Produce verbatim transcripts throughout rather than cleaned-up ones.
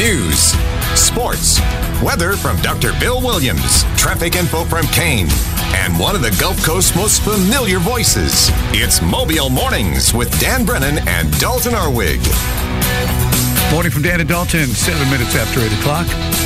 News, sports, weather from Doctor Bill Williams, traffic info from Kane, and one of the Gulf Coast's most familiar voices. It's Mobile Mornings with Dan Brennan and Dalton Arwig. Morning from Dan and Dalton, seven minutes after eight o'clock.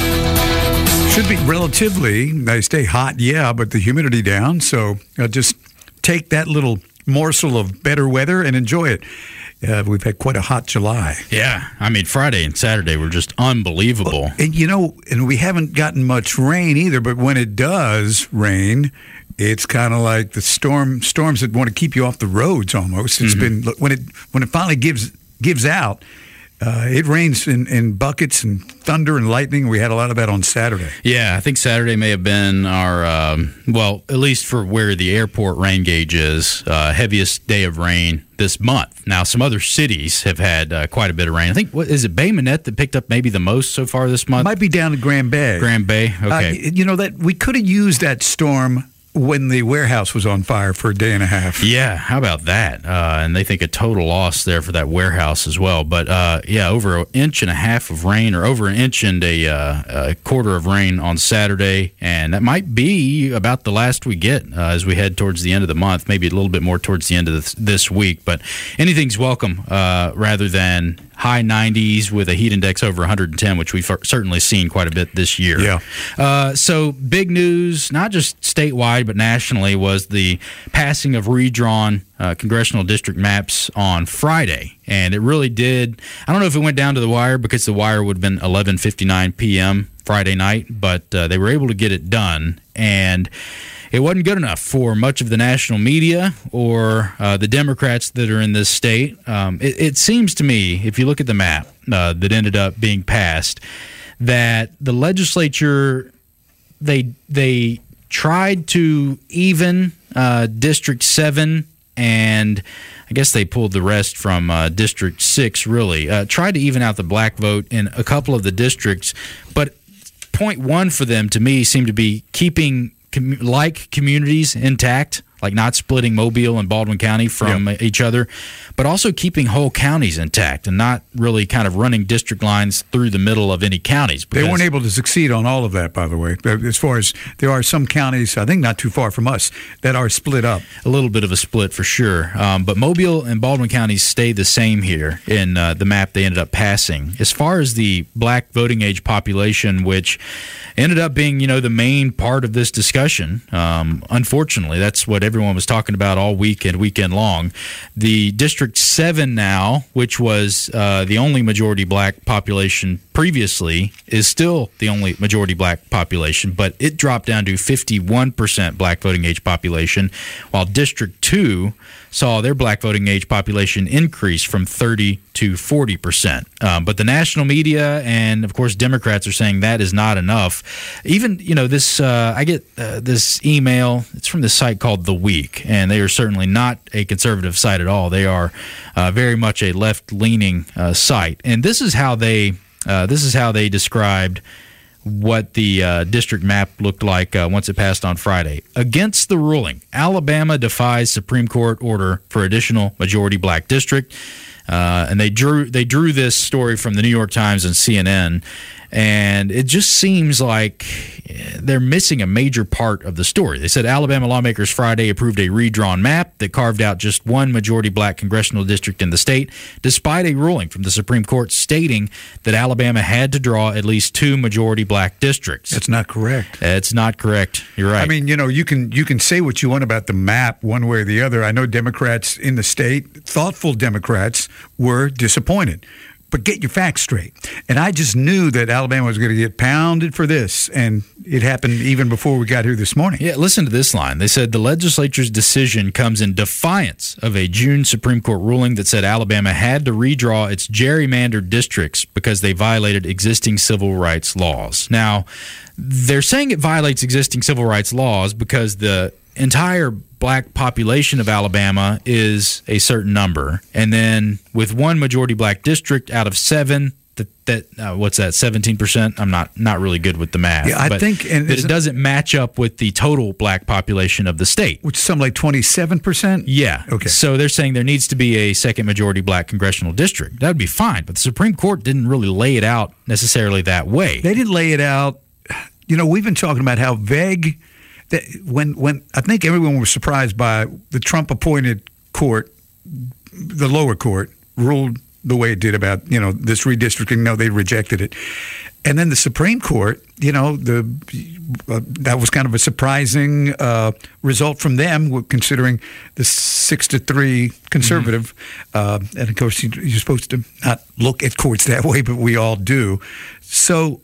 Should be relatively, they stay hot, yeah, but the humidity down, so uh, just take that little morsel of better weather and enjoy it. Uh, we've had quite a hot July. Yeah, I mean, Friday and Saturday were just unbelievable. Well, and, you know, and we haven't gotten much rain either, but when it does rain, it's kind of like the storm storms that want to keep you off the roads almost. It's mm-hmm. been, when it when it finally gives gives out, Uh, it rains in, in buckets and thunder and lightning. We had a lot of that on Saturday. Yeah, I think Saturday may have been our, um, well, at least for where the airport rain gauge is, uh, heaviest day of rain this month. Now, some other cities have had uh, quite a bit of rain. I think, what is it, Bay Minette that picked up maybe the most so far this month? Might be down to Grand Bay. Grand Bay, okay. Uh, you know, that we could have used that storm when the warehouse was on fire for a day and a half. Yeah, how about that? Uh, and they think a total loss there for that warehouse as well. But, uh, yeah, over an inch and a half of rain, or over an inch and a, uh, a quarter of rain on Saturday. And that might be about the last we get uh, as we head towards the end of the month, maybe a little bit more towards the end of this, this week. But anything's welcome uh, rather than high nineties with a heat index over one hundred ten, which we've certainly seen quite a bit this year. Yeah. Uh, so big news, not just statewide, but nationally, was the passing of redrawn uh, congressional district maps on Friday. And it really did, I don't know if it went down to the wire, because the wire would have been eleven fifty-nine p.m. Friday night, but uh, they were able to get it done. And it wasn't good enough for much of the national media or uh, the Democrats that are in this state. Um, it, it seems to me, if you look at the map uh, that ended up being passed, that the legislature, they they tried to even uh, District seven, and I guess they pulled the rest from uh, District six, really. Uh, tried to even out the black vote in a couple of the districts, but point one for them, to me, seemed to be keeping com- like communities intact, like not splitting Mobile and Baldwin County from yep. each other, but also keeping whole counties intact and not really kind of running district lines through the middle of any counties. They weren't able to succeed on all of that, by the way. As far as there are some counties, I think not too far from us, that are split up. A little bit of a split for sure. Um, but Mobile and Baldwin counties stay the same here in uh, the map they ended up passing. As far as the black voting age population, which ended up being, you know, the main part of this discussion, um, unfortunately, that's what everyone was talking about all week and weekend long. The District seven now, which was uh, the only majority black population previously, is still the only majority black population, but it dropped down to fifty-one percent black voting age population, while District two saw their black voting age population increase from thirty to forty percent. Um, but the national media and, of course, Democrats are saying that is not enough. Even, you know, this, uh, I get uh, this email, it's from this site called The Week, and they are certainly not a conservative site at all. They are uh, very much a left-leaning uh, site. And this is how they, uh, this is how they described what the uh, district map looked like uh, once it passed on Friday. Against the ruling, Alabama defies Supreme Court order for additional majority black district. Uh, and they drew they drew this story from the New York Times and C N N, and it just seems like they're missing a major part of the story. They said Alabama lawmakers Friday approved a redrawn map that carved out just one majority black congressional district in the state, despite a ruling from the Supreme Court stating that Alabama had to draw at least two majority black districts. That's not correct. It's not correct. You're right. I mean, you know, you can you can say what you want about the map one way or the other. I know Democrats in the state, thoughtful Democrats, were disappointed. But get your facts straight. And I just knew that Alabama was going to get pounded for this, and it happened even before we got here this morning. Yeah, listen to this line. They said the legislature's decision comes in defiance of a June Supreme Court ruling that said Alabama had to redraw its gerrymandered districts because they violated existing civil rights laws. Now, they're saying it violates existing civil rights laws because the entire black population of Alabama is a certain number. And then with one majority black district out of seven, that that uh, what's that seventeen percent? I'm not not really good with the math. Yeah, I but think and that it doesn't match up with the total black population of the state, which is something like twenty-seven percent. Yeah. Okay. So they're saying there needs to be a second majority black congressional district. That would be fine, but the Supreme Court didn't really lay it out necessarily that way. They didn't lay it out. You know, we've been talking about how vague that when when I think everyone was surprised by the Trump appointed court, the lower court ruled the way it did about, you know, this redistricting. No, they rejected it. And then the Supreme Court, you know, the uh, that was kind of a surprising uh, result from them, considering the six to three conservative. Mm-hmm. Uh, and of course, you, you're supposed to not look at courts that way, but we all do. So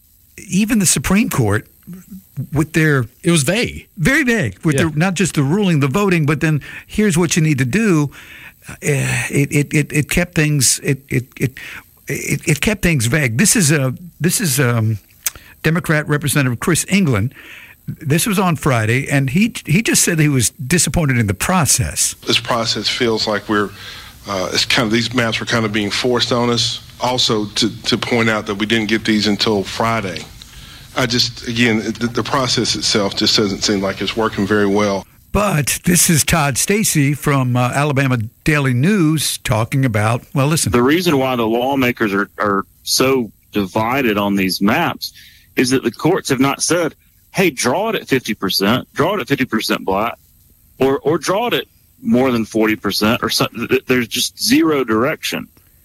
even the Supreme Court, with their it was vague, very vague, with yeah. their, not just the ruling, the voting, but then here's what you need to do. Uh, it, it it it kept things it it it it, it kept things vague. This is a this is um, Democrat Representative Chris England. This was on Friday, and he he just said he was disappointed in the process. This process feels like we're uh, it's kind of these maps were kind of being forced on us. Also, to to point out that we didn't get these until Friday. I just again the, the process itself just doesn't seem like it's working very well. But this is Todd Stacy from uh, Alabama Daily News talking about, well, listen. The reason why the lawmakers are, are so divided on these maps is that the courts have not said, hey, draw it at fifty percent, draw it at fifty percent black, or or draw it at more than forty percent, or something. There's just zero direction.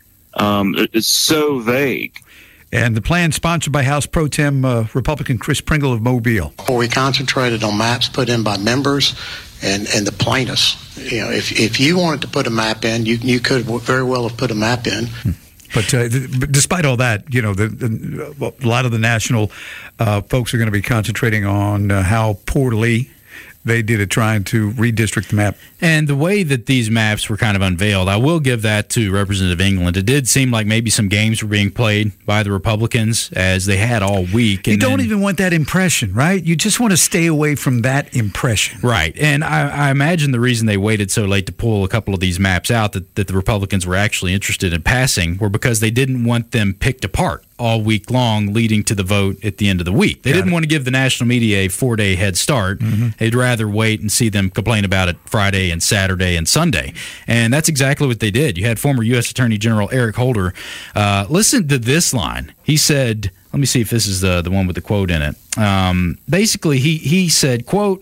Um, it's so vague. And the plan sponsored by House Pro Tem uh, Republican Chris Pringle of Mobile. We concentrated on maps put in by members and, and the plaintiffs. You know, if if you wanted to put a map in, you you could very well have put a map in. But uh, th- despite all that, you know, the, the, well, a lot of the national uh, folks are going to be concentrating on uh, how poorly they did it trying to redistrict the map. And the way that these maps were kind of unveiled, I will give that to Representative England. It did seem like maybe some games were being played by the Republicans as they had all week. And you don't then, even want that impression, right? You just want to stay away from that impression. Right. And I, I imagine the reason they waited so late to pull a couple of these maps out that, that the Republicans were actually interested in passing were because they didn't want them picked apart all week long leading to the vote at the end of the week. They Got didn't it. want to give the national media a four-day head start. Mm-hmm. They'd rather wait and see them complain about it Friday and Saturday and Sunday. And that's exactly what they did. You had former U S Attorney General Eric Holder. Uh, listen to this line. He said, let me see if this is the, the one with the quote in it. Um, basically, he, he said, quote,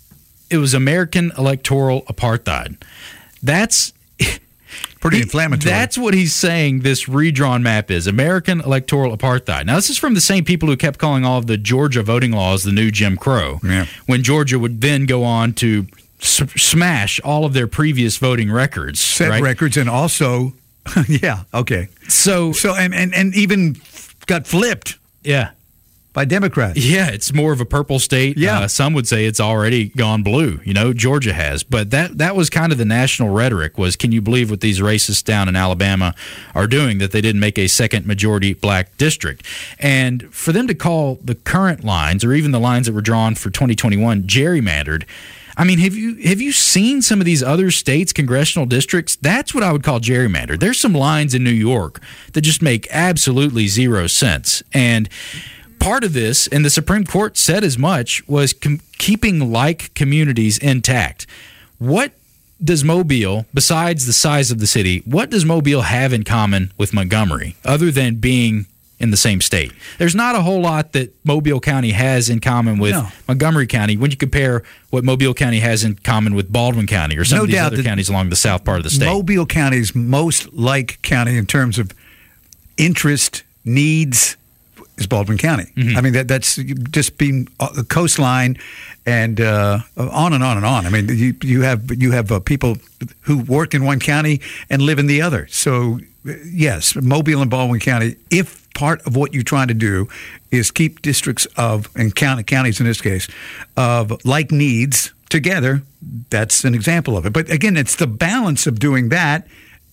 it was American electoral apartheid. That's... Pretty He, inflammatory. That's what he's saying this redrawn map is, American electoral apartheid. Now, this is from the same people who kept calling all of the Georgia voting laws the new Jim Crow, Yeah. when Georgia would then go on to s- smash all of their previous voting records. Set right? records and also, yeah, okay. So, So and, and, and even got flipped yeah. by Democrats. Yeah, it's more of a purple state. Yeah. Uh, some would say it's already gone blue. You know, Georgia has. But that that was kind of the national rhetoric was, can you believe what these racists down in Alabama are doing, that they didn't make a second majority black district? And for them to call the current lines, or even the lines that were drawn for twenty twenty-one, gerrymandered, I mean, have you have you seen some of these other states' congressional districts? That's what I would call gerrymandered. There's some lines in New York that just make absolutely zero sense. And part of this, and the Supreme Court said as much, was com- keeping like communities intact. What does Mobile, besides the size of the city, what does Mobile have in common with Montgomery, other than being in the same state? There's not a whole lot that Mobile County has in common with No. Montgomery County when you compare what Mobile County has in common with Baldwin County or some No of these doubt other that counties along the south part of the state. Mobile County's most like county in terms of interest, needs, is Baldwin County. Mm-hmm. I mean, that that's just being the coastline and uh, on and on and on. I mean, you you have you have uh, people who work in one county and live in the other. So, yes, Mobile and Baldwin County, if part of what you're trying to do is keep districts of, and county, counties in this case, of like needs together, that's an example of it. But again, it's the balance of doing that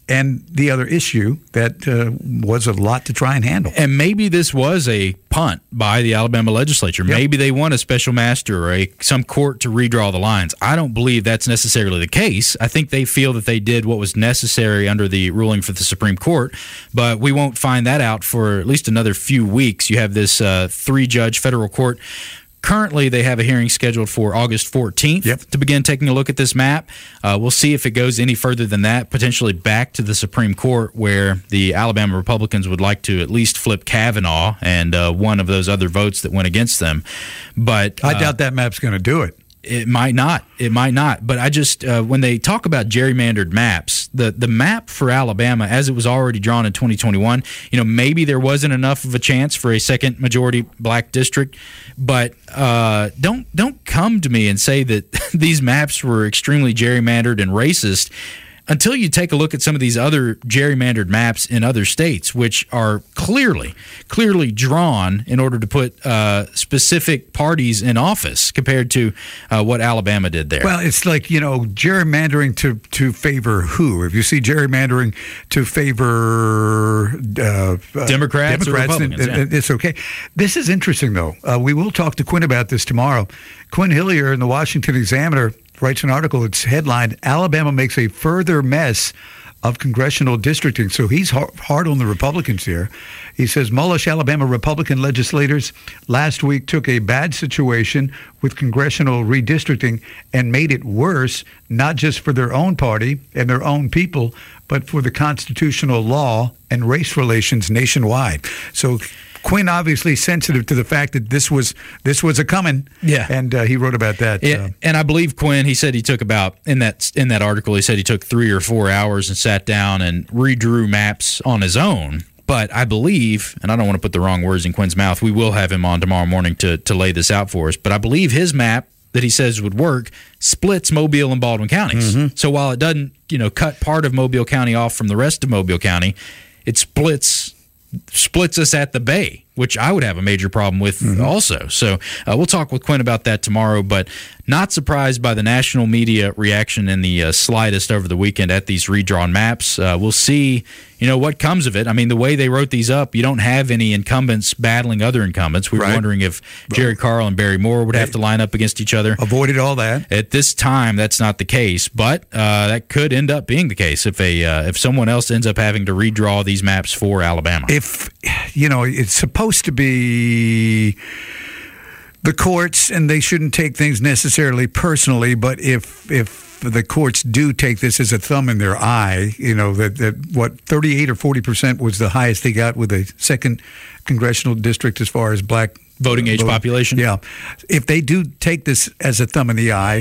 and the other issue that uh, was a lot to try and handle. And maybe this was a punt by the Alabama legislature. Yep. Maybe they want a special master or a some court to redraw the lines. I don't believe that's necessarily the case. I think they feel that they did what was necessary under the ruling for the Supreme Court, but we won't find that out for at least another few weeks. You have this uh, three-judge federal court. Currently, they have a hearing scheduled for August fourteenth yep. to begin taking a look at this map. Uh, we'll see if it goes any further than that, potentially back to the Supreme Court, where the Alabama Republicans would like to at least flip Kavanaugh and uh, one of those other votes that went against them. But uh, I doubt that map's going to do it. It might not. It might not. But I just, uh, when they talk about gerrymandered maps, the, the map for Alabama, as it was already drawn in twenty twenty-one, you know, maybe there wasn't enough of a chance for a second majority black district. But uh, don't don't come to me and say that these maps were extremely gerrymandered and racist until you take a look at some of these other gerrymandered maps in other states, which are clearly, clearly drawn in order to put uh, specific parties in office compared to uh, what Alabama did there. Well, it's like, you know, gerrymandering to, to favor who? If you see gerrymandering to favor uh, Democrats, Democrats or Republicans, then, yeah. it's okay. This is interesting, though. Uh, we will talk to Quinn about this tomorrow. Quinn Hillier in the Washington Examiner writes an article. It's headlined, Alabama makes a further mess of congressional districting. So he's hard on the Republicans here. He says, Mullish, Alabama Republican legislators last week took a bad situation with congressional redistricting and made it worse, not just for their own party and their own people, but for the constitutional law and race relations nationwide. So Quinn obviously sensitive to the fact that this was this was a coming, yeah, and uh, he wrote about that. It, uh, and I believe Quinn. He said he took about in that in that article. He said he took three or four hours and sat down and redrew maps on his own. But I believe, and I don't want to put the wrong words in Quinn's mouth. We will have him on tomorrow morning to to lay this out for us. But I believe his map that he says would work splits Mobile and Baldwin counties. Mm-hmm. So while it doesn't, you know, cut part of Mobile County off from the rest of Mobile County, it splits. splits us at the Bay, which I would have a major problem with mm-hmm. also. So uh, we'll talk with Quinn about that tomorrow, but not surprised by the national media reaction in the uh, slightest over the weekend at these redrawn maps. Uh, we'll see, you know, what comes of it. I mean, the way they wrote these up, you don't have any incumbents battling other incumbents. We were right. wondering if Jerry Carl and Barry Moore would have to line up against each other. Avoided all that. At this time, that's not the case, but uh, that could end up being the case if a uh, if someone else ends up having to redraw these maps for Alabama. If, you know, it's supposed to be the courts, and they shouldn't take things necessarily personally, but if if the courts do take this as a thumb in their eye, you know, that, that what, thirty-eight or forty percent was the highest they got with a second congressional district as far as black voting age vote, population? Yeah. If they do take this as a thumb in the eye,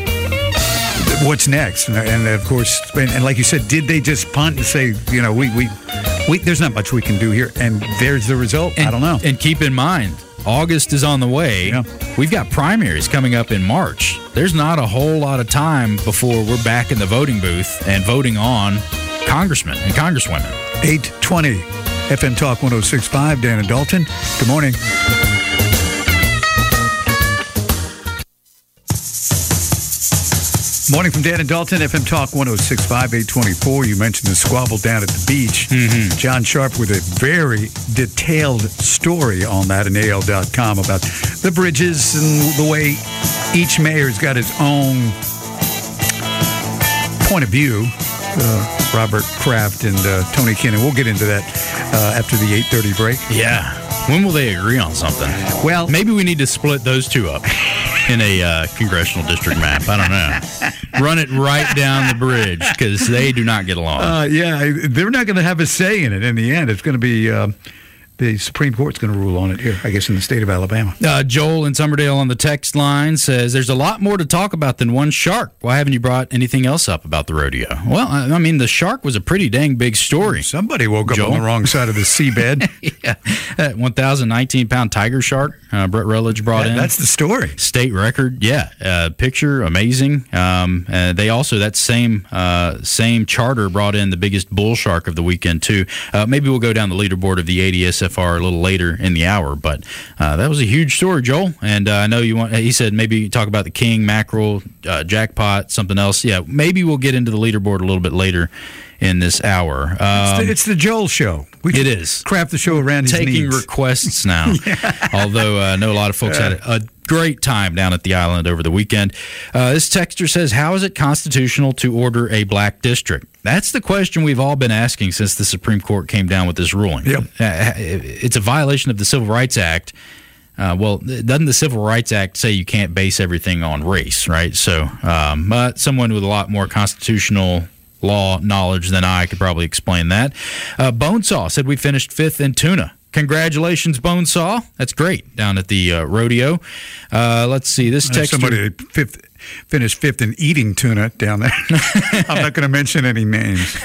what's next? And, and of course, and, and like you said, did they just punt and say, you know, we, we, we there's not much we can do here, and there's the result? And, I don't know. And keep in mind, August is on the way. Yeah. We've got primaries coming up in March. There's not a whole lot of time before we're back in the voting booth and voting on congressmen and congresswomen. eight twenty F M Talk one oh six point five, Dan and Dalton. Good morning. Morning from Dan and Dalton, F M Talk one oh six point five, eight twenty-four. You mentioned the squabble down at the beach. Mm-hmm. John Sharp with a very detailed story on that in A L dot com about the bridges and the way each mayor's got his own point of view. Uh, Robert Kraft and uh, Tony Kinnan. We'll get into that uh, after the eight thirty break. Yeah. When will they agree on something? Well, maybe we need to split those two up in a uh, congressional district map. I don't know. Run it right down the bridge because they do not get along. Uh, yeah, they're not going to have a say in it in the end. It's going to be uh, the Supreme Court's going to rule on it here, I guess, in the state of Alabama. Uh, Joel in Summerdale on the text line says, there's a lot more to talk about than one shark. Why haven't you brought anything else up about the rodeo? Well, I, I mean, the shark was a pretty dang big story. Somebody woke up Joel? on the wrong side of the seabed. Yeah. That one thousand nineteen pound tiger shark uh, Brett Rutledge brought Yeah, in. that's the story. State record, yeah. Uh, picture, amazing. Um, uh, they also, that same uh, same charter brought in the biggest bull shark of the weekend, too. Uh, maybe we'll go down the leaderboard of the A D S F R a little later in the hour, but uh, that was a huge story, Joel. And uh, I know you want, he said maybe talk about the king, mackerel, uh, jackpot, something else. Yeah, maybe we'll get into the leaderboard a little bit later in this hour. Um, it's, the, it's the Joel show. We it is. Craft the show around his Taking needs. requests now. yeah. Although uh, I know a lot of folks had a great time down at the island over the weekend. Uh, this texter says, how is it constitutional to order a black district? That's the question we've all been asking since the Supreme Court came down with this ruling. Yep. Uh, it's a violation of the Civil Rights Act. Uh, well, doesn't the Civil Rights Act say you can't base everything on race, right? So um, but someone with a lot more constitutional law knowledge than I could probably explain that. Uh, Bonesaw said we finished fifth in tuna. Congratulations, Bonesaw. That's great down at the uh, rodeo. Uh, let's see. This texter. Somebody fifth, finished fifth in eating tuna down there. I'm not going to mention any names.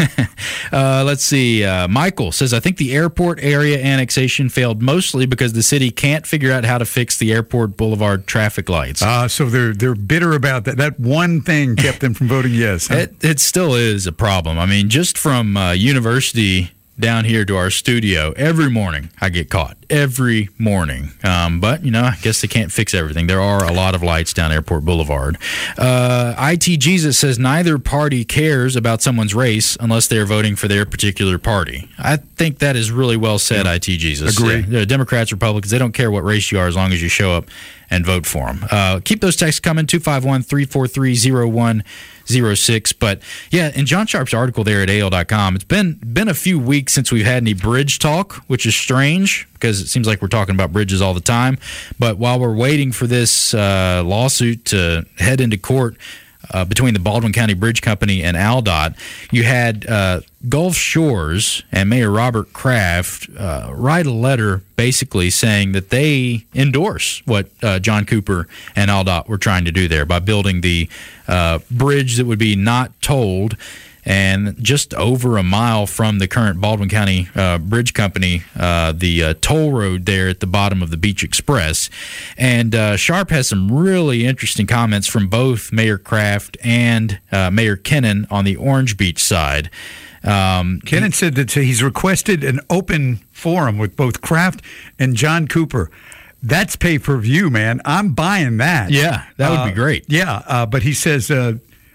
uh, let's see. Uh, Michael says, I think the airport area annexation failed mostly because the city can't figure out how to fix the airport boulevard traffic lights. Uh, so they're they're bitter about that. That one thing kept them from voting yes. Huh? It, it still is a problem. I mean, just from uh, university down here to our studio, every morning I get caught. Every morning. Um, but, you know, I guess they can't fix everything. There are a lot of lights down Airport Boulevard. Uh, I T Jesus says neither party cares about someone's race unless they're voting for their particular party. I think that is really well said, yeah. I T Jesus. Agree. Yeah, Democrats, Republicans, they don't care what race you are as long as you show up and vote for them. Uh, keep those texts coming, two five one, three four three, zero one zero six. But, yeah, in John Sharp's article there at A L dot com, it's been been a few weeks since we've had any bridge talk, which is strange because it seems like we're talking about bridges all the time. But while we're waiting for this uh, lawsuit to head into court uh, between the Baldwin County Bridge Company and AlDOT, you had uh, Gulf Shores and Mayor Robert Kraft uh, write a letter basically saying that they endorse what uh, John Cooper and AlDOT were trying to do there by building the uh, bridge that would be not tolled and just over a mile from the current Baldwin County uh, Bridge Company, uh, the uh, toll road there at the bottom of the Beach Express. And uh, Sharp has some really interesting comments from both Mayor Kraft and uh, Mayor Kennan on the Orange Beach side. Um, Kennan said that he's requested an open forum with both Kraft and John Cooper. That's pay-per-view, man. I'm buying that. Yeah, that would uh, be great. Yeah, uh, but he says uh,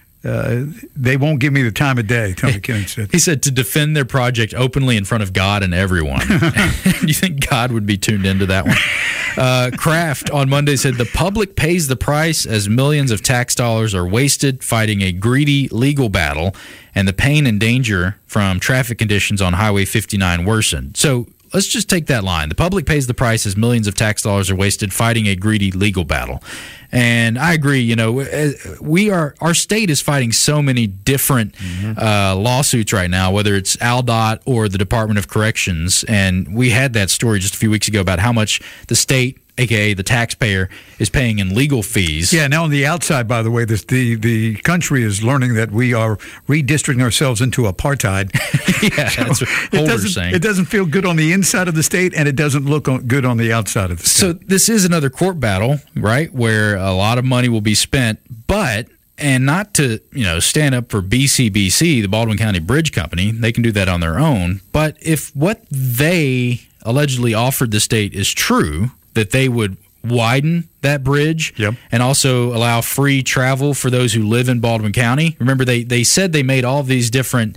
uh, they won't give me the time of day, Tony Kennan said. He said to defend their project openly in front of God and everyone. Do you think God would be tuned into that one? Uh, Kraft on Monday said the public pays the price as millions of tax dollars are wasted fighting a greedy legal battle, and the pain and danger from traffic conditions on Highway fifty-nine worsened. So let's just take that line. The public pays the price as millions of tax dollars are wasted fighting a greedy legal battle. And I agree, you know, we are, our state is fighting so many different mm-hmm. uh, lawsuits right now, whether it's AlDOT or the Department of Corrections. And we had that story just a few weeks ago about how much the state, a k a the taxpayer, is paying in legal fees. Yeah, now on the outside, by the way, this, the, the country is learning that we are redistricting ourselves into apartheid. yeah, so that's what Holder's saying. It doesn't feel good on the inside of the state, and it doesn't look good on the outside of the state. So this is another court battle, right, where a lot of money will be spent, but... And not to, you know, stand up for B C B C, the Baldwin County Bridge Company. They can do that on their own. But if what they allegedly offered the state is true, that they would widen that bridge yep. and also allow free travel for those who live in Baldwin County. Remember, they, they said they made all these different...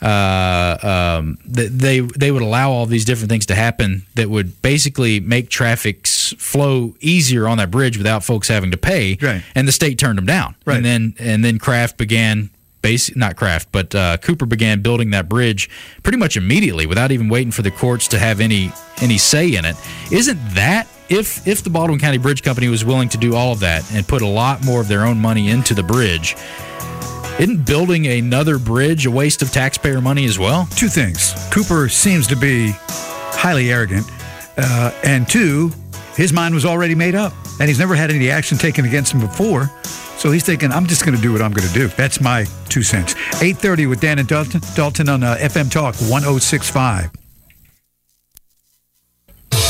Uh, um, they they would allow all these different things to happen that would basically make traffic flow easier on that bridge without folks having to pay. Right. And the state turned them down. Right. And then and then Kraft began, base, not Kraft, but uh, Cooper began building that bridge pretty much immediately without even waiting for the courts to have any any say in it. Isn't that, if if the Baldwin County Bridge Company was willing to do all of that and put a lot more of their own money into the bridge, isn't building another bridge a waste of taxpayer money as well? Two things. Cooper seems to be highly arrogant. Uh, and two, his mind was already made up. And he's never had any action taken against him before. So he's thinking, I'm just going to do what I'm going to do. That's my two cents. eight thirty with Dan and Dalton, Dalton on uh, F M Talk one oh six point five.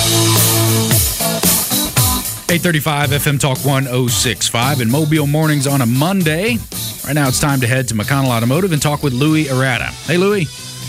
eight thirty-five F M Talk one oh six point five in Mobile Mornings on a Monday. Right now it's time to head to McConnell Automotive and talk with Louis Arata. Hey, Louis.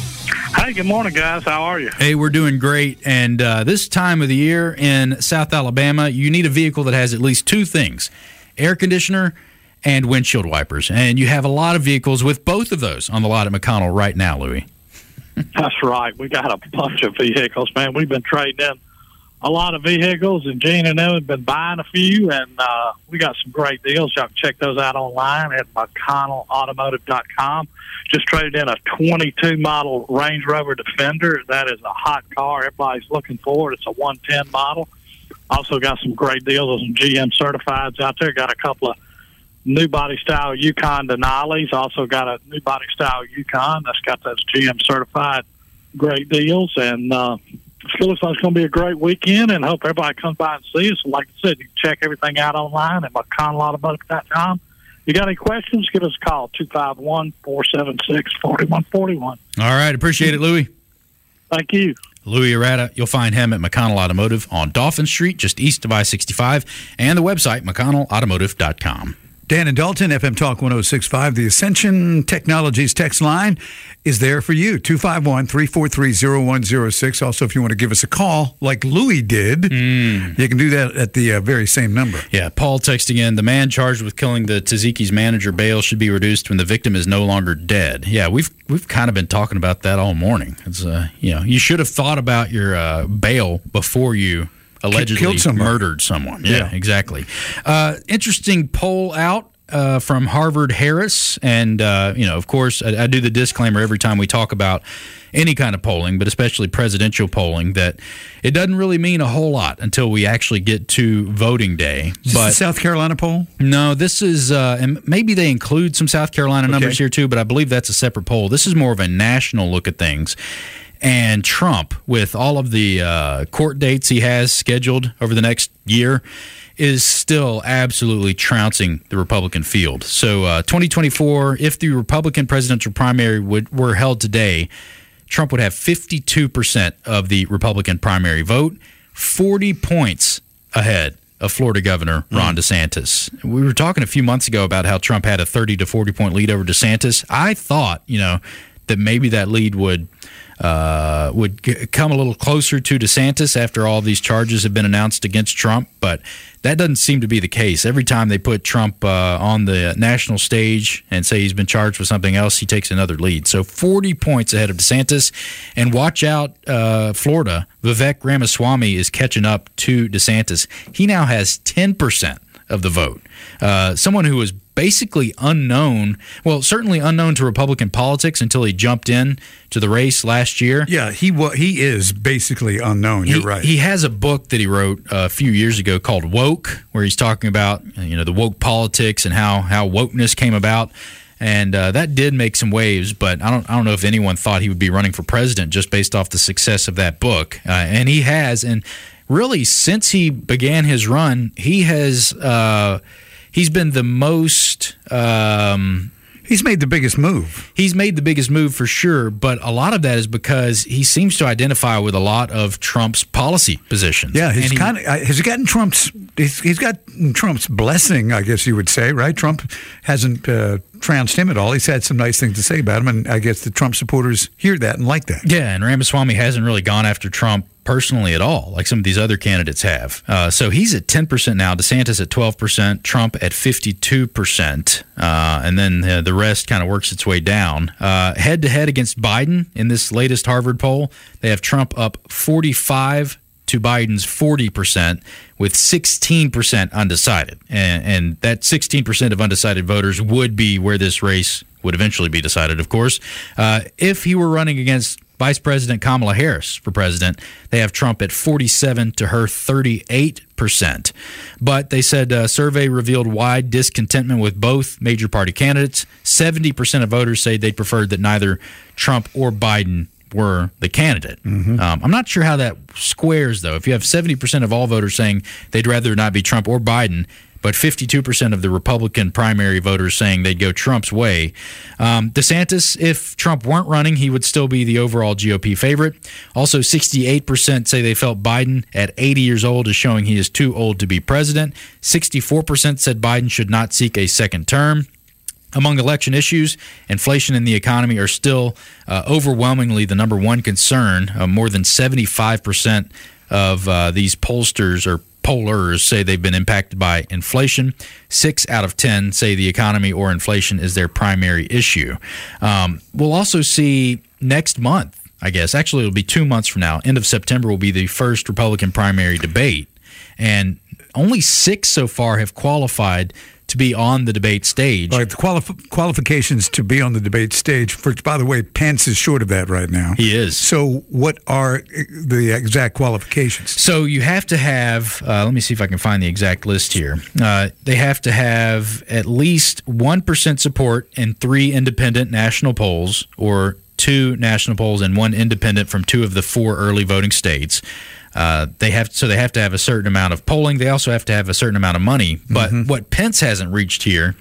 Hey, good morning, guys. How are you? Hey, we're doing great. And uh, this time of the year in South Alabama, you need a vehicle that has at least two things, air conditioner and windshield wipers. And you have a lot of vehicles with both of those on the lot at McConnell right now, Louis. That's right. We got a bunch of vehicles, man. We've been trading in a lot of vehicles, and Gene and them have been buying a few, and uh, we got some great deals. Y'all can check those out online at McConnell Automotive dot com. Just traded in a twenty-two model Range Rover Defender. That is a hot car. Everybody's looking for it. It's a one ten model. Also got some great deals on some G M certifieds out there. Got a couple of new body style Yukon Denali's. Also got a new body style Yukon that's got those G M certified great deals, and uh, it looks like it's going to be a great weekend, and hope everybody comes by and sees us. Like I said, you can check everything out online at McConnell Automotive dot com. You got any questions, give us a call, two five one, four seven six, four one four one. All right. Appreciate it, Louis. Thank you. Louis Arata, you'll find him at McConnell Automotive on Dolphin Street, just east of I sixty-five, and the website, McConnell Automotive dot com. Dan and Dalton, F M Talk one oh six point five. The Ascension Technologies text line is there for you, two five one, three four three, oh one oh six. Also, if you want to give us a call like Louis did, mm. you can do that at the uh, very same number. Yeah, Paul texting in, the man charged with killing the Taziki's manager bail should be reduced when the victim is no longer dead. Yeah, we've we've kind of been talking about that all morning. It's uh, you know, you should have thought about your uh, bail before you allegedly murdered someone. Yeah, yeah. Exactly. Uh, interesting poll out uh, from Harvard Harris. And, uh, you know, of course, I, I do the disclaimer every time we talk about any kind of polling, but especially presidential polling, that it doesn't really mean a whole lot until we actually get to voting day. Is but this the South Carolina poll? No, this is, uh, and maybe they include some South Carolina numbers okay. here too, but I believe that's a separate poll. This is more of a national look at things. And Trump, with all of the uh, court dates he has scheduled over the next year, is still absolutely trouncing the Republican field. So uh, twenty twenty-four, if the Republican presidential primary would, were held today, Trump would have fifty-two percent of the Republican primary vote, forty points ahead of Florida Governor Ron mm. DeSantis. We were talking a few months ago about how Trump had a thirty to forty point lead over DeSantis. I thought, you know, that maybe that lead would uh, would g- come a little closer to DeSantis after all these charges have been announced against Trump, but that doesn't seem to be the case. Every time they put Trump uh, on the national stage and say he's been charged with something else, he takes another lead. So forty points ahead of DeSantis. And watch out, uh, Florida. Vivek Ramaswamy is catching up to DeSantis. He now has ten percent of the vote. Uh, someone who was basically unknown, well, certainly unknown to Republican politics until he jumped in to the race last year. Yeah, he wa- he is basically unknown. You're he, right. He has a book that he wrote a few years ago called Woke, where he's talking about, you know, the woke politics and how, how wokeness came about. And uh, that did make some waves, but I don't I don't know if anyone thought he would be running for president just based off the success of that book. Uh, and he has, and really, since he began his run, he has uh, he's been the most. Um, he's made the biggest move. He's made the biggest move for sure, but a lot of that is because he seems to identify with a lot of Trump's policy positions. Yeah, he's he, kind of has he gotten Trump's. He's, he's got Trump's blessing, I guess you would say, right? Trump hasn't uh, trounced him at all. He's had some nice things to say about him, and I guess the Trump supporters hear that and like that. Yeah, and Ramaswamy hasn't really gone after Trump personally at all, like some of these other candidates have. Uh, so he's at ten percent now, DeSantis at twelve percent, Trump at fifty-two percent, uh, and then uh, the rest kind of works its way down. Uh, head-to-head against Biden in this latest Harvard poll, they have Trump up forty-five to Biden's forty percent, with sixteen percent undecided. And, and that sixteen percent of undecided voters would be where this race would eventually be decided, of course. Uh, if he were running against Vice President Kamala Harris for president, they have Trump at forty-seven to her thirty-eight percent. But they said a survey revealed wide discontentment with both major party candidates. seventy percent of voters say they preferred that neither Trump or Biden were the candidate. Mm-hmm. Um, I'm not sure how that squares, though. If you have seventy percent of all voters saying they'd rather not be Trump or Biden, but fifty-two percent of the Republican primary voters saying they'd go Trump's way. Um, DeSantis, if Trump weren't running, he would still be the overall G O P favorite. Also, sixty-eight percent say they felt Biden at eighty years old is showing he is too old to be president. sixty-four percent said Biden should not seek a second term. Among election issues, inflation and the economy are still uh, overwhelmingly the number one concern. Uh, more than seventy-five percent of uh, these pollsters or pollers say they've been impacted by inflation. Six out of ten say the economy or inflation is their primary issue. Um, we'll also see next month, I guess, actually it'll be two months from now, end of September will be the first Republican primary debate. And only six so far have qualified to be on the debate stage. All right, the qualif- qualifications to be on the debate stage. For, by the way, Pence is short of that right now. He is. So what are the exact qualifications? So you have to have, uh, let me see if I can find the exact list here. Uh, they have to have at least one percent support in three independent national polls, or two national polls and one independent from two of the four early voting states. Uh, they have so they have to have a certain amount of polling. They also have to have a certain amount of money. But mm-hmm. what Pence hasn't reached here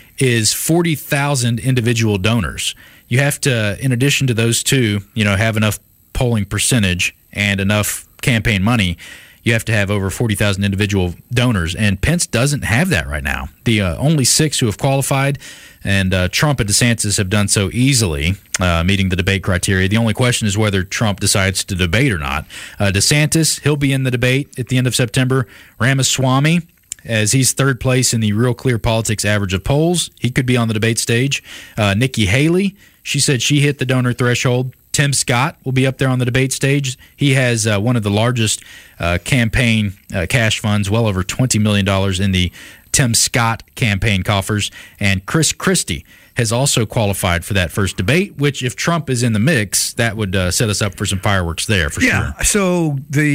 is forty thousand individual donors. You have to, in addition to those two, you know, have enough polling percentage and enough campaign money. You have to have over forty thousand individual donors, and Pence doesn't have that right now. The uh, only six who have qualified, and uh, Trump and DeSantis have done so easily, uh, meeting the debate criteria. The only question is whether Trump decides to debate or not. Uh, DeSantis, he'll be in the debate at the end of September. Ramaswamy, as he's third place in the Real Clear Politics average of polls, he could be on the debate stage. Uh, Nikki Haley, she said she hit the donor threshold. Tim Scott will be up there on the debate stage. He has uh, one of the largest uh, campaign uh, cash funds, well over twenty million dollars in the Tim Scott campaign coffers. And Chris Christie has also qualified for that first debate, which if Trump is in the mix, that would uh, set us up for some fireworks there for yeah, sure. So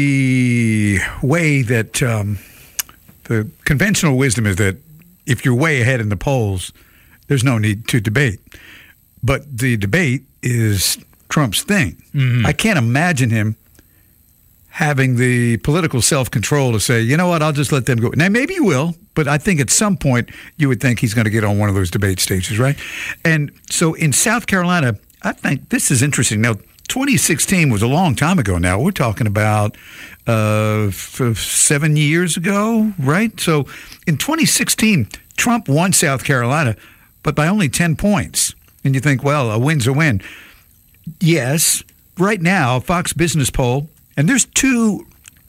the way that um, the conventional wisdom is that if you're way ahead in the polls, there's no need to debate. But the debate is Trump's thing. Mm-hmm. I can't imagine him having the political self-control to say, you know what, I'll just let them go. Now, maybe he will, but I think at some point you would think he's going to get on one of those debate stages, right? And so in South Carolina, I think this is interesting. Now, twenty sixteen was a long time ago now. We're talking about uh, seven years ago, right? So in twenty sixteen, Trump won South Carolina, but by only ten points. And you think, well, a win's a win. Yes, right now, Fox Business poll, and there's two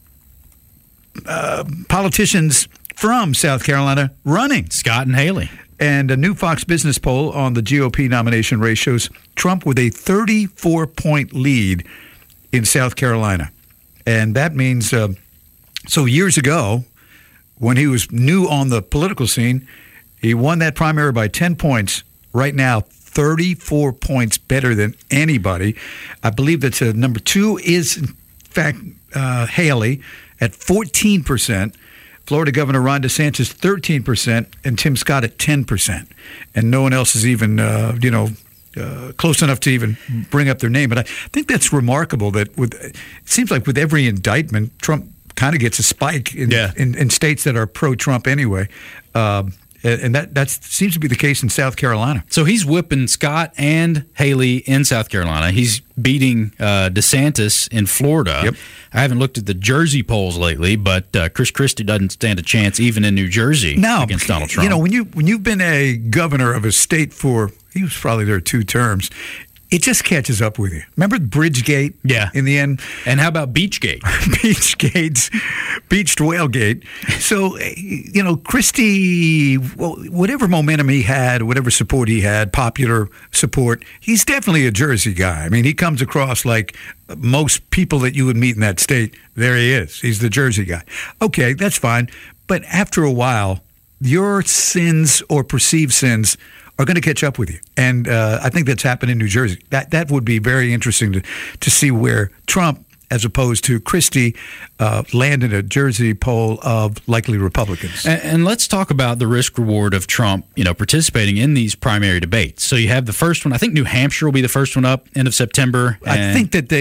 uh, politicians from South Carolina running. Scott and Haley. And a new Fox Business poll on the G O P nomination race shows Trump with a thirty-four point lead in South Carolina. And that means, uh, so years ago, when he was new on the political scene, he won that primary by ten points. Right now, thirty-four points better than anybody. I believe that's a number two is, in fact, uh, Haley at fourteen percent. Florida Governor Ron DeSantis, thirteen percent, and Tim Scott at ten percent. And no one else is even, uh, you know, uh, close enough to even bring up their name. But I think that's remarkable that with it seems like with every indictment, Trump kind of gets a spike in, yeah. in, in states that are pro-Trump anyway. Um, And that that seems to be the case in South Carolina. So he's whipping Scott and Haley in South Carolina. He's beating uh, DeSantis in Florida. Yep. I haven't looked at the Jersey polls lately, but uh, Chris Christie doesn't stand a chance even in New Jersey now, against Donald Trump. You know, when you when you've been a governor of a state for he was probably there two terms. It just catches up with you. Remember Bridgegate? Yeah. In the end? And how about Beachgate? Beachgates, Beached Whalegate. So, you know, Christie, well, whatever momentum he had, whatever support he had, popular support, he's definitely a Jersey guy. I mean, he comes across like most people that you would meet in that state. There he is. He's the Jersey guy. Okay, that's fine. But after a while, your sins or perceived sins are going to catch up with you. And uh, I think that's happened in New Jersey. That that would be very interesting to, to see where Trump, as opposed to Christie, uh, land in a Jersey poll of likely Republicans. And, and let's talk about the risk reward of Trump, you know, participating in these primary debates. So you have the first one. I think New Hampshire will be the first one up, end of September. I think that they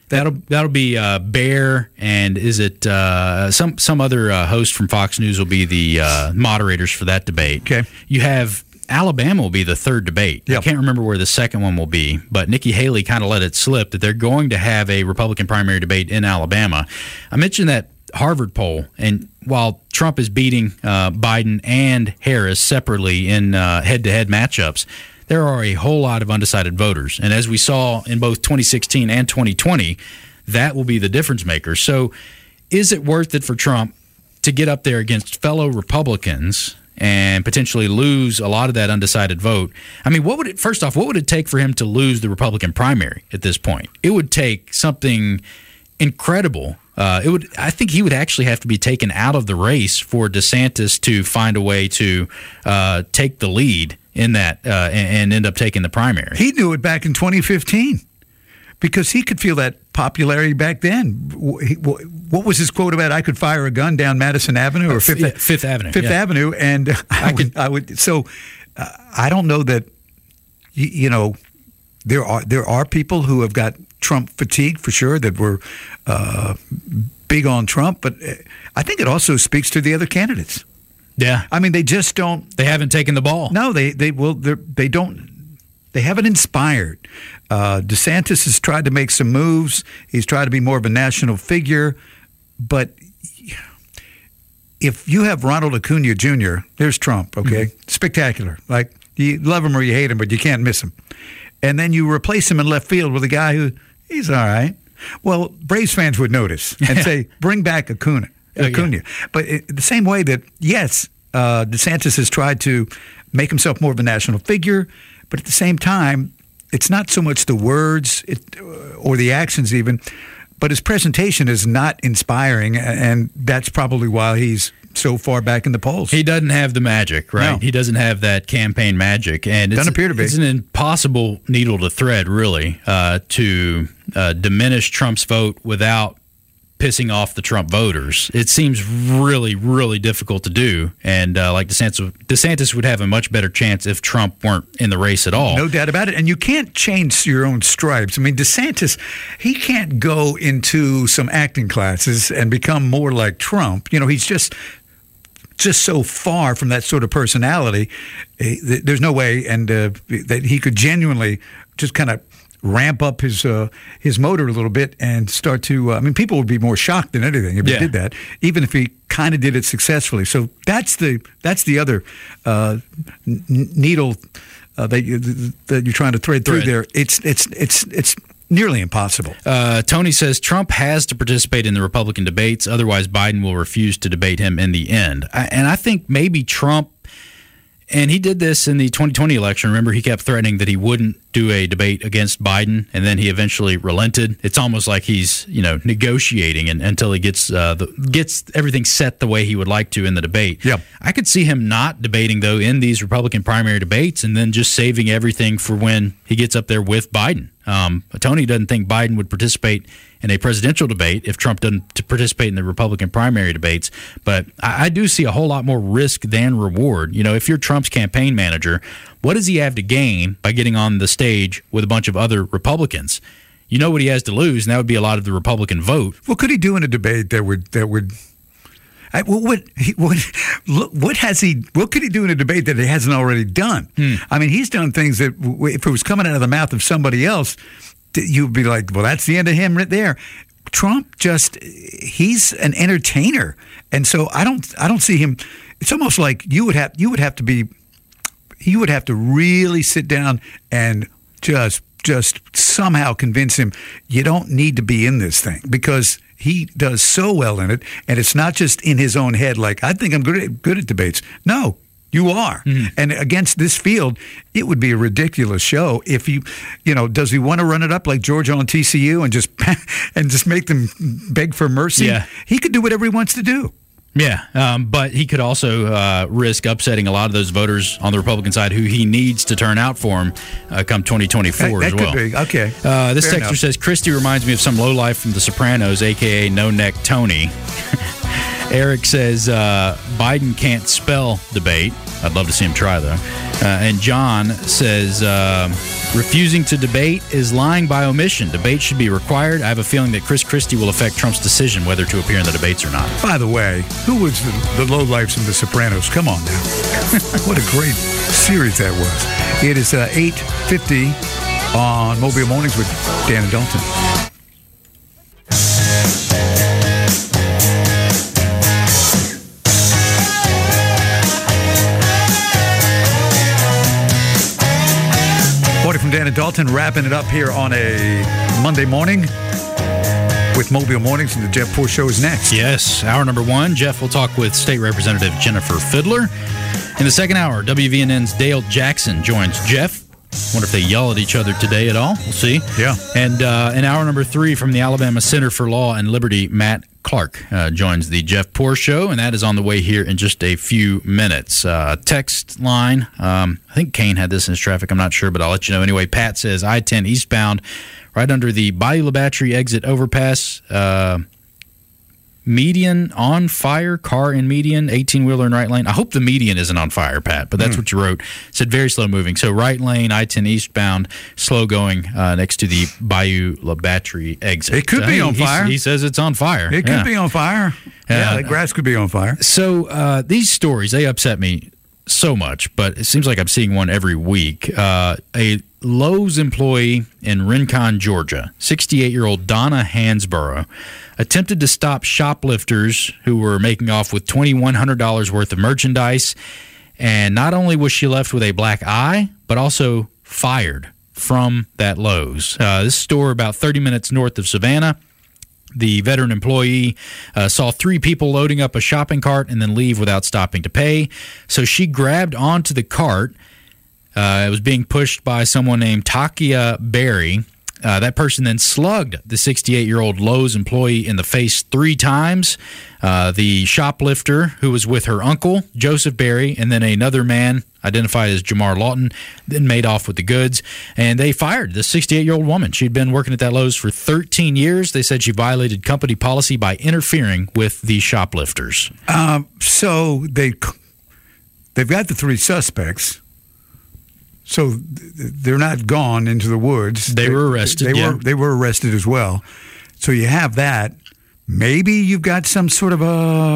That'll that'll be uh, Bear, and is it uh, some some other uh, host from Fox News will be the uh, moderators for that debate. Okay. You have Alabama will be the third debate. Yep. I can't remember where the second one will be, but Nikki Haley kind of let it slip that they're going to have a Republican primary debate in Alabama. I mentioned that Harvard poll, and while Trump is beating uh, Biden and Harris separately in uh, head-to-head matchups, there are a whole lot of undecided voters. And as we saw in both twenty sixteen and twenty twenty, that will be the difference maker. So is it worth it for Trump to get up there against fellow Republicans and potentially lose a lot of that undecided vote? I mean, what would it, first off, what would it take for him to lose the Republican primary at this point? It would take something incredible. Uh, it would. I think he would actually have to be taken out of the race for DeSantis to find a way to uh, take the lead in that uh, and, and end up taking the primary. He knew it back in twenty fifteen because he could feel that popularity back then. What was his quote about? I could fire a gun down Madison Avenue or Fifth, yeah, Fifth Avenue. Fifth yeah. Avenue, and I, I could. I would. So uh, I don't know that. You, you know, there are there are people who have got Trump fatigue for sure, that were uh, big on Trump, but I think it also speaks to the other candidates. Yeah, I mean, they just don't. They haven't taken the ball. No, they they will. They don't. They haven't inspired. Uh, DeSantis has tried to make some moves. He's tried to be more of a national figure, but if you have Ronald Acuna Junior, there's Trump. Okay, mm-hmm. Spectacular. Like, you love him or you hate him, but you can't miss him. And then you replace him in left field with a guy who, he's all right. Well, Braves fans would notice and say, bring back Acuna. Acuna. Oh, yeah. But it, the same way that, yes, uh, DeSantis has tried to make himself more of a national figure, but at the same time, it's not so much the words it, or the actions even, but his presentation is not inspiring, and that's probably why he's so far back in the polls. He doesn't have the magic, right? No. He doesn't have that campaign magic, and doesn't it's, appear to be. It's an impossible needle to thread, really, uh, to uh, diminish Trump's vote without pissing off the Trump voters. It seems really, really difficult to do, and uh, like DeSantis, DeSantis would have a much better chance if Trump weren't in the race at all. No doubt about it, and you can't change your own stripes. I mean, DeSantis, he can't go into some acting classes and become more like Trump. You know, he's just just so far from that sort of personality. There's no way, and uh, that he could genuinely just kind of ramp up his uh, his motor a little bit and start to. Uh, I mean, people would be more shocked than anything if he yeah. did that, even if he kind of did it successfully. So that's the that's the other uh, n- needle uh, that you that you're trying to thread, thread through there. It's it's it's it's. Nearly impossible. Uh, Tony says Trump has to participate in the Republican debates, otherwise Biden will refuse to debate him in the end. I, and I think maybe Trump, and he did this in the twenty twenty election. Remember, he kept threatening that he wouldn't do a debate against Biden, and then he eventually relented. It's almost like he's, you know, negotiating and, until he gets uh, the, gets everything set the way he would like to in the debate. Yep. I could see him not debating, though, in these Republican primary debates, and then just saving everything for when he gets up there with Biden. Um, Tony doesn't think Biden would participate in a presidential debate if Trump doesn't participate in the Republican primary debates. But I, I do see a whole lot more risk than reward. You know, if you're Trump's campaign manager, what does he have to gain by getting on the stage with a bunch of other Republicans? You know what he has to lose, and that would be a lot of the Republican vote. What could he do in a debate that would that would? I, what, what what has he? What could he do in a debate that he hasn't already done? Hmm. I mean, he's done things that if it was coming out of the mouth of somebody else, you'd be like, "Well, that's the end of him right there." Trump just—he's an entertainer, and so I don't I don't see him. It's almost like you would have you would have to be you would have to really sit down and just just somehow convince him you don't need to be in this thing, because he does so well in it, and it's not just in his own head like, I think I'm good at, good at debates. No, you are. Mm-hmm. And against this field, it would be a ridiculous show if you, you know, does he want to run it up like Georgia on T C U and just and just make them beg for mercy? Yeah. He could do whatever he wants to do. Yeah, um, but he could also uh, risk upsetting a lot of those voters on the Republican side who he needs to turn out for him uh, come twenty twenty-four that, that as well. Could be. Okay. Uh, this Fair texter enough. says, Christy reminds me of some lowlife from The Sopranos, a k a. No Neck Tony. Eric says, uh, Biden can't spell debate. I'd love to see him try, though. Uh, and John says, uh, Refusing to debate is lying by omission. Debate should be required. I have a feeling that Chris Christie will affect Trump's decision whether to appear in the debates or not. By the way, who was the, the lowlifes from The Sopranos? Come on now. What a great series that was. It is uh, eight fifty on Mobile Mornings with Dan and Dalton. From Dan and Dalton, wrapping it up here on a Monday morning with Mobile Mornings, and the Jeff Poor Show is next. Yes, hour number one, Jeff will talk with State Representative Jennifer Fiddler. In the second hour, W V N N's Dale Jackson joins Jeff. Wonder if they yell at each other today at all. We'll see. Yeah. And uh, in hour number three, from the Alabama Center for Law and Liberty, Matt Clark uh, joins the Jeff Poor Show, and that is on the way here in just a few minutes. Uh, text line, um, I think Kane had this in his traffic, I'm not sure, but I'll let you know anyway. Pat says I ten eastbound, right under the Bayou LaBatterie exit overpass, uh, median on fire, car in median, eighteen-wheeler in right lane. I hope the median isn't on fire, Pat, but that's mm. what you wrote. It said very slow moving. So right lane, I ten eastbound, slow going uh, next to the Bayou LaBatterie exit. It could uh, be he, on fire. He says it's on fire. It could yeah. be on fire. Yeah, uh, the grass could be on fire. So uh, these stories, they upset me so much, but it seems like I'm seeing one every week. Uh, a Lowe's employee in Rincon, Georgia, sixty-eight-year-old Donna Hansborough, attempted to stop shoplifters who were making off with twenty-one hundred dollars worth of merchandise. And not only was she left with a black eye, but also fired from that Lowe's. Uh, this store about thirty minutes north of Savannah. The veteran employee uh, saw three people loading up a shopping cart and then leave without stopping to pay. So she grabbed onto the cart. Uh, it was being pushed by someone named Takia Berry. Uh, that person then slugged the sixty-eight-year-old Lowe's employee in the face three times. Uh, the shoplifter, who was with her uncle, Joseph Berry, and then another man identified as Jamar Lawton, then made off with the goods. And they fired the sixty-eight-year-old woman. She'd been working at that Lowe's for thirteen years. They said she violated company policy by interfering with the shoplifters. Um, so they, they've got the three suspects. So they're not gone into the woods. They were arrested. They yeah. were they were arrested as well. So you have that. Maybe you've got some sort of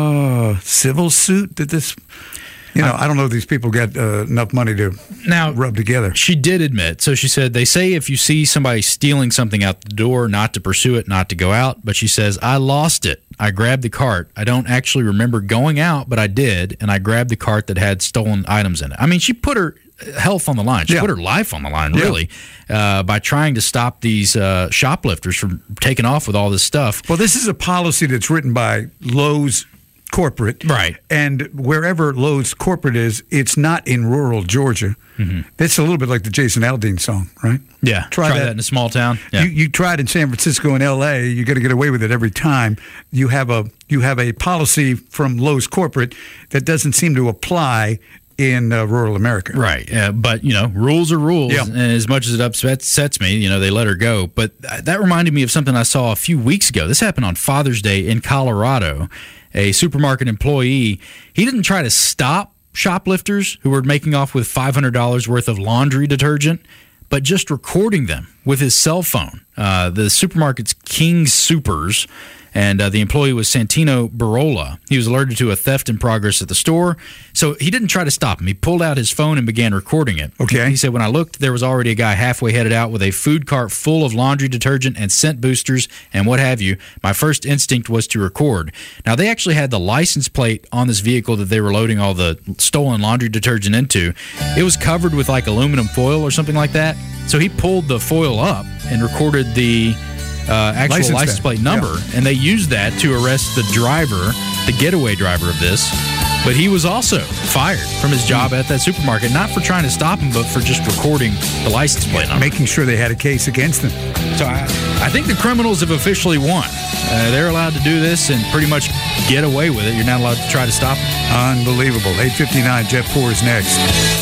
a civil suit that this. You know, I, I don't know if these people got uh, enough money to now rub together. She did admit. So she said they say if you see somebody stealing something out the door, not to pursue it, not to go out. But she says I lost it. I grabbed the cart. I don't actually remember going out, but I did, and I grabbed the cart that had stolen items in it. I mean, she put her health on the line. She yeah. put her life on the line, really, yeah. uh, by trying to stop these uh, shoplifters from taking off with all this stuff. Well, this is a policy that's written by Lowe's corporate. Right. And wherever Lowe's corporate is, it's not in rural Georgia. Mm-hmm. That's a little bit like the Jason Aldean song, right? Yeah. Try, try that. that in a small town. Yeah. You, you tried in San Francisco and L A. You got to get away with it every time. You have a you have a policy from Lowe's corporate that doesn't seem to apply in uh, rural America. Right. Uh, but, you know, rules are rules. Yeah. And as much as it upsets me, you know, they let her go. But that reminded me of something I saw a few weeks ago. This happened on Father's Day in Colorado. A supermarket employee, he didn't try to stop shoplifters who were making off with five hundred dollars worth of laundry detergent, but just recording them with his cell phone. Uh, the supermarket's King Supers, and uh, the employee was Santino Barola. He was alerted to a theft in progress at the store, so he didn't try to stop him. He pulled out his phone and began recording it. Okay. He said, when I looked, there was already a guy halfway headed out with a food cart full of laundry detergent and scent boosters and what have you. My first instinct was to record. Now, they actually had the license plate on this vehicle that they were loading all the stolen laundry detergent into. It was covered with like aluminum foil or something like that. So he pulled the foil up and recorded the Uh, actual license, license plate number, yeah. and they used that to arrest the driver, the getaway driver of this. But he was also fired from his job at that supermarket, not for trying to stop him, but for just recording the license plate number. Making sure they had a case against them. So I, I think the criminals have officially won. Uh, they're allowed to do this and pretty much get away with it. You're not allowed to try to stop them. Unbelievable. eight fifty-nine, Jeff Poor is next.